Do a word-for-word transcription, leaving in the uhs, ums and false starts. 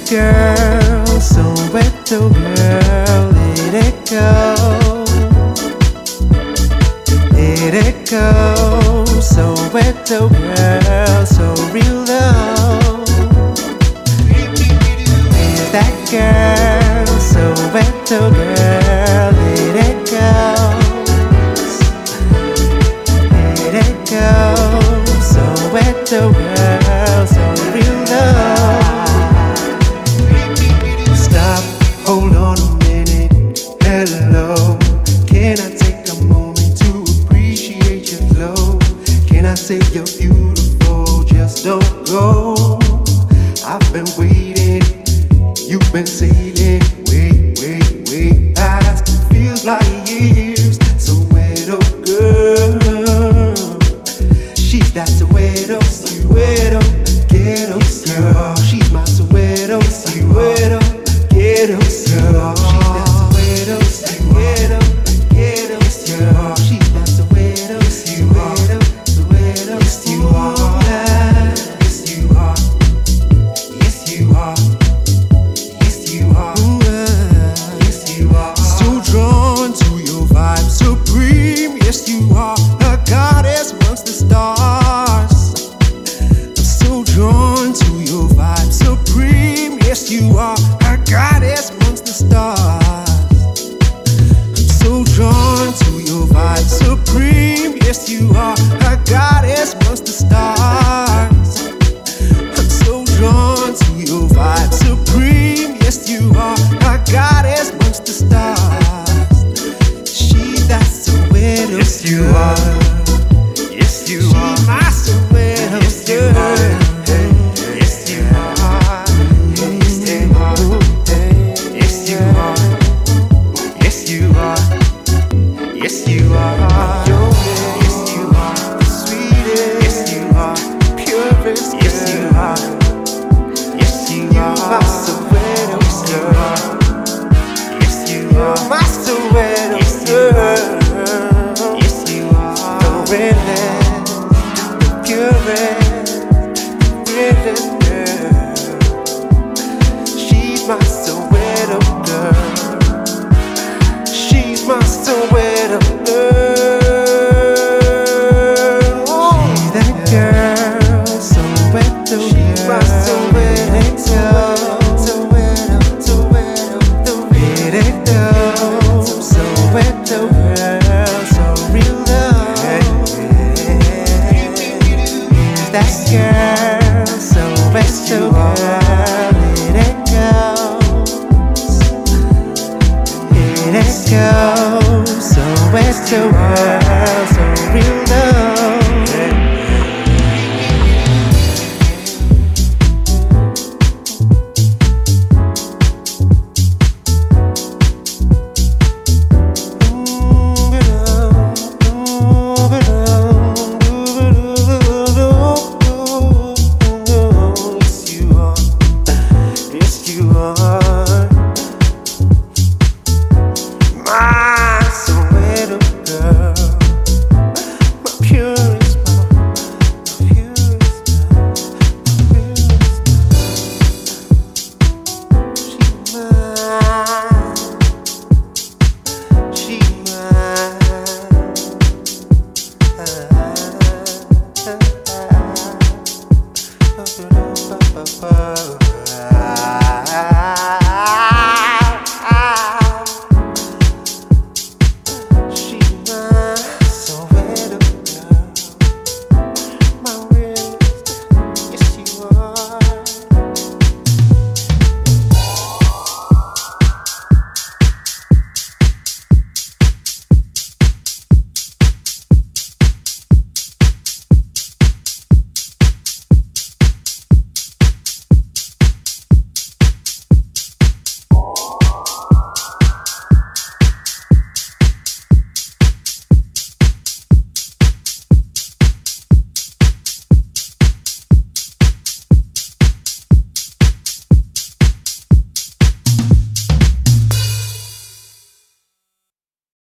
girl, so wet, oh girl, let it go. Let it go, so wet, oh girl, so real love. Let that girl, so wet, oh girl, let it go. Let it go, so wet, oh girl, so real love. Stop, hold on a minute, hello. Can I take a moment to appreciate your glow? Can I say you're beautiful, just don't go. I've been waiting, you've been sailing, wait, wait, wait past. It feels like years, so wet, oh girl. She's that Soweto, Soweto, ghetto girl. She's my Soweto, Soweto, ghetto girl. She's that Soweto, Soweto, ghetto girl. She's that Soweto, Soweto, Soweto, yes you are, yes you are, yes you are, yes you are, yes you are. So drawn to your vibe, supreme, yes you are, a goddess amongst the stars. I'm so drawn to your vibe, supreme, yes you are, a goddess amongst the stars. I'm so drawn to your vibe, supreme, yes you are, a goddess amongst the stars. I'm so drawn to your vibe, supreme, yes you are, a goddess amongst the stars. She's that Soweto, yes you are. Yes, you are. She's my Soweto, yes, you are. Yes, you are. Yes, you are. Yes, you are. Yes, you are. Yes, you are. The sweetest. Yes, you are. Purest. Yes, you are. Yes, you are. My Soweto girl. Yes, you are. My Soweto girl. Yes, you are. The realest, the purest, the realest girl. She's my Soweto girl. She's my Soweto girl. She's that girl, Soweto girl. She's my Soweto girl. Soweto, Soweto, Soweto, Soweto girl, so real love. That girl, Soweto girl, let it go. Let it go, Soweto girl, so real love.